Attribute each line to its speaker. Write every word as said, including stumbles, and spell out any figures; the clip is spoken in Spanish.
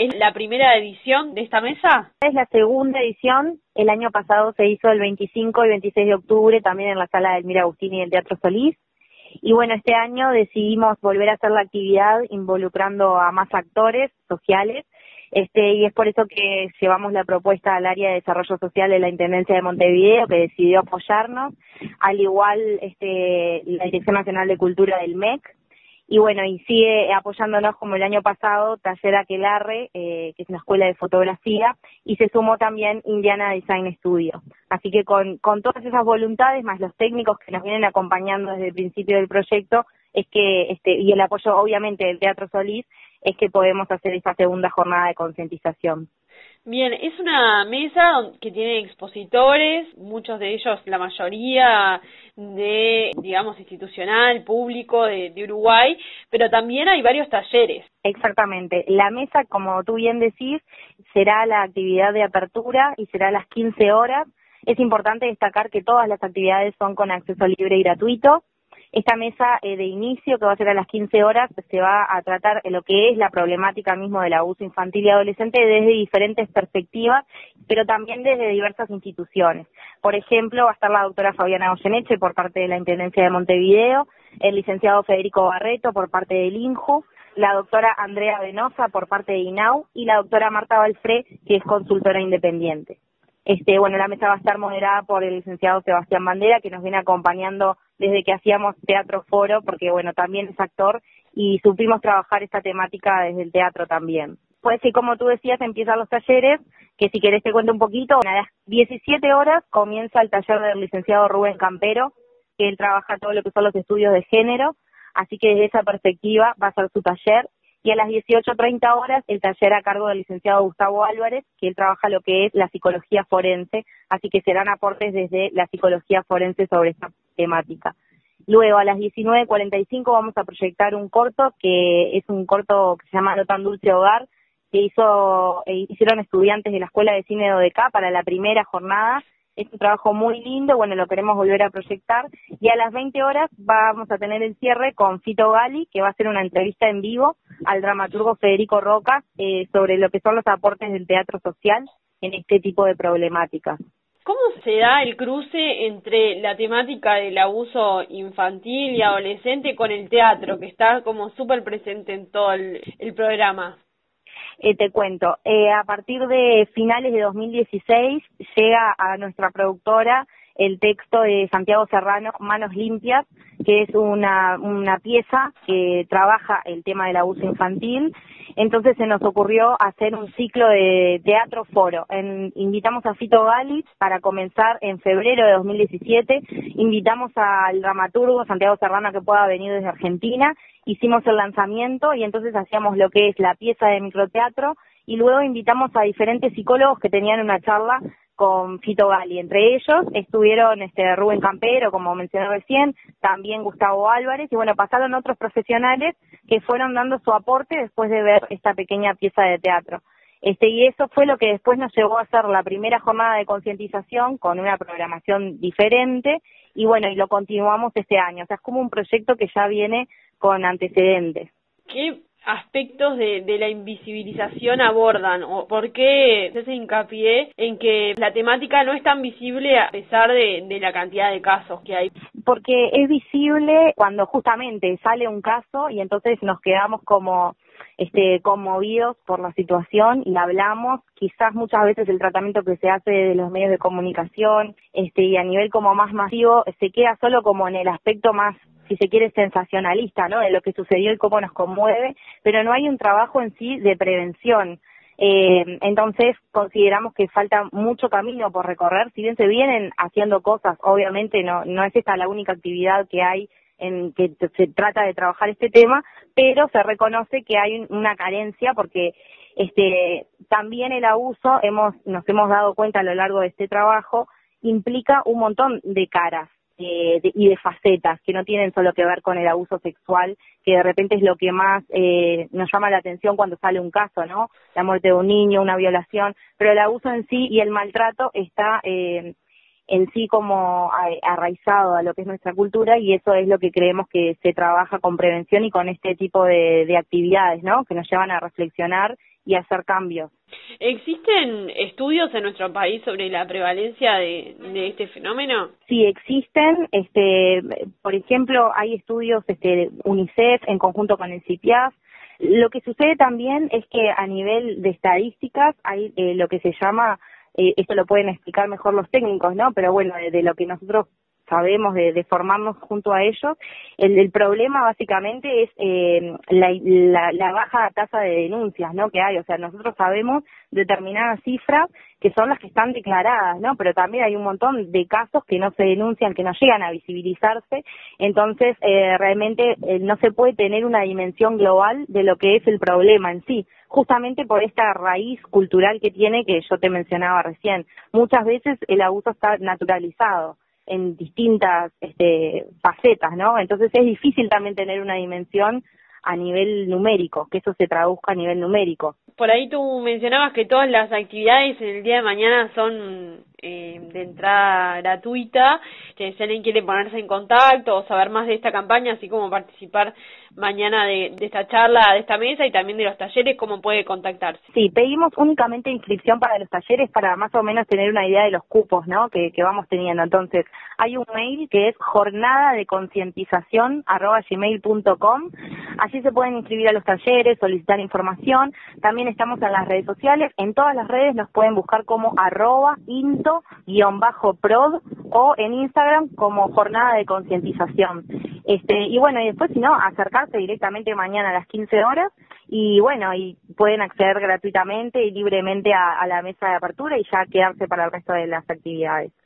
Speaker 1: ¿Es la primera edición de esta mesa?
Speaker 2: Es la segunda edición. El año pasado se hizo el veinticinco y veintiséis de octubre, también en la sala del Elmira Agustini del Teatro Solís. Y bueno, este año decidimos volver a hacer la actividad involucrando a más actores sociales, este y es por eso que llevamos la propuesta al área de desarrollo social de la Intendencia de Montevideo, que decidió apoyarnos, al igual este la Dirección Nacional de Cultura del M E C. Y bueno, y sigue apoyándonos como el año pasado Taller Aquelarre, eh, que es una escuela de fotografía, y se sumó también Indiana Design Studio. Así que con, con todas esas voluntades, más los técnicos que nos vienen acompañando desde el principio del proyecto, es que, este, y el apoyo obviamente del Teatro Solís, es que podemos hacer esta segunda jornada de concientización.
Speaker 1: Bien, es una mesa que tiene expositores, muchos de ellos, la mayoría de, digamos, institucional, público de, de Uruguay, pero también hay varios talleres.
Speaker 2: Exactamente. La mesa, como tú bien decís, será la actividad de apertura y será a las quince horas. Es importante destacar que todas las actividades son con acceso libre y gratuito. Esta mesa eh, de inicio, que va a ser a las quince horas, se va a tratar lo que es la problemática mismo del abuso infantil y adolescente desde diferentes perspectivas, pero también desde diversas instituciones. Por ejemplo, va a estar la doctora Fabiana Goyeneche por parte de la Intendencia de Montevideo, el licenciado Federico Barreto por parte del INJU, la doctora Andrea Venosa por parte de INAU y la doctora Marta Balfré, que es consultora independiente. Este, bueno, la mesa va a estar moderada por el licenciado Sebastián Bandera, que nos viene acompañando desde que hacíamos Teatro Foro, porque bueno, también es actor y supimos trabajar esta temática desde el teatro también. Pues sí, como tú decías, empiezan los talleres, que si querés te cuento un poquito. A las diecisiete horas comienza el taller del licenciado Rubén Campero, que él trabaja todo lo que son los estudios de género, así que desde esa perspectiva va a ser su taller. Y a las dieciocho treinta horas el taller a cargo del licenciado Gustavo Álvarez, que él trabaja lo que es la psicología forense, así que serán aportes desde la psicología forense sobre esta temática. Luego a las diecinueve cuarenta y cinco vamos a proyectar un corto, que es un corto que se llama No tan dulce hogar, que hizo eh, hicieron estudiantes de la Escuela de Cine de O D C A para la primera jornada. Es un trabajo muy lindo, bueno, lo queremos volver a proyectar. Y a las veinte horas vamos a tener el cierre con Fito Gali, que va a hacer una entrevista en vivo al dramaturgo Federico Roca eh, sobre lo que son los aportes del teatro social en este tipo de problemáticas.
Speaker 1: ¿Cómo se da el cruce entre la temática del abuso infantil y adolescente con el teatro, que está como súper presente en todo el, el programa?
Speaker 2: Eh, te cuento, eh, a partir de finales de dos mil dieciséis llega a nuestra productora el texto de Santiago Serrano, Manos Limpias, que es una, una pieza que trabaja el tema del abuso infantil. Entonces se nos ocurrió hacer un ciclo de teatro foro. En, invitamos a Fito Gali para comenzar en febrero de dos mil diecisiete, invitamos al dramaturgo Santiago Serrano que pueda venir desde Argentina, hicimos el lanzamiento y entonces hacíamos lo que es la pieza de microteatro y luego invitamos a diferentes psicólogos que tenían una charla con Fito Gali. Entre ellos estuvieron este Rubén Campero, como mencioné recién, también Gustavo Álvarez, y bueno, pasaron otros profesionales que fueron dando su aporte después de ver esta pequeña pieza de teatro. Este, y eso fue lo que después nos llevó a hacer la primera jornada de concientización con una programación diferente, y bueno, y lo continuamos este año. O sea, es como un proyecto que ya viene con antecedentes.
Speaker 1: ¿Qué aspectos de, de la invisibilización abordan? ¿O por qué se hace hincapié en que la temática no es tan visible a pesar de, de la cantidad de casos que hay?
Speaker 2: Porque es visible cuando justamente sale un caso y entonces nos quedamos como este conmovidos por la situación y hablamos. Quizás muchas veces el tratamiento que se hace de los medios de comunicación este y a nivel como más masivo se queda solo como en el aspecto más, si se quiere, sensacionalista, ¿no?, de lo que sucedió y cómo nos conmueve, pero no hay un trabajo en sí de prevención. Eh, entonces consideramos que falta mucho camino por recorrer. Si bien se vienen haciendo cosas, obviamente no no es esta la única actividad que hay en que se trata de trabajar este tema, pero se reconoce que hay una carencia porque este también el abuso, hemos nos hemos dado cuenta a lo largo de este trabajo, implica un montón de caras. Eh, de, y de facetas que no tienen solo que ver con el abuso sexual, que de repente es lo que más eh, nos llama la atención cuando sale un caso, ¿no? La muerte de un niño, una violación, pero el abuso en sí y el maltrato está eh, en sí como arraizado a lo que es nuestra cultura, y eso es lo que creemos que se trabaja con prevención y con este tipo de, de actividades, ¿no?, que nos llevan a reflexionar y hacer cambios.
Speaker 1: ¿Existen estudios en nuestro país sobre la prevalencia de, de este fenómeno?
Speaker 2: Sí, existen. Este, por ejemplo, hay estudios este, de UNICEF en conjunto con el CIPIAF. Lo que sucede también es que a nivel de estadísticas hay eh, lo que se llama, eh, esto lo pueden explicar mejor los técnicos, ¿no? Pero bueno, de, de lo que nosotros sabemos de, de formarnos junto a ellos, el, el problema básicamente es eh, la, la, la baja tasa de denuncias, ¿no? Que hay, o sea, nosotros sabemos determinadas cifras que son las que están declaradas, ¿no? Pero también hay un montón de casos que no se denuncian, que no llegan a visibilizarse, entonces eh, realmente eh, no se puede tener una dimensión global de lo que es el problema en sí, justamente por esta raíz cultural que tiene que yo te mencionaba recién. Muchas veces el abuso está naturalizado en distintas este, facetas, ¿no? Entonces es difícil también tener una dimensión a nivel numérico, que eso se traduzca a nivel numérico.
Speaker 1: Por ahí tú mencionabas que todas las actividades en el día de mañana son eh, de entrada gratuita, que si alguien quiere ponerse en contacto o saber más de esta campaña, así como participar mañana de, de esta charla, de esta mesa y también de los talleres, ¿cómo puede contactarse?
Speaker 2: Sí, pedimos únicamente inscripción para los talleres para más o menos tener una idea de los cupos, ¿no? Que, que vamos teniendo. Entonces, hay un mail que es jornada de concientización arroba gmail punto com. Allí se pueden inscribir a los talleres, solicitar información. También estamos en las redes sociales. En todas las redes nos pueden buscar como arroba into guión bajo prod o en Instagram como jornada de concientización. Este, y bueno, y después si no, acercarse directamente mañana a las quince horas y bueno, y pueden acceder gratuitamente y libremente a, a la mesa de apertura y ya quedarse para el resto de las actividades.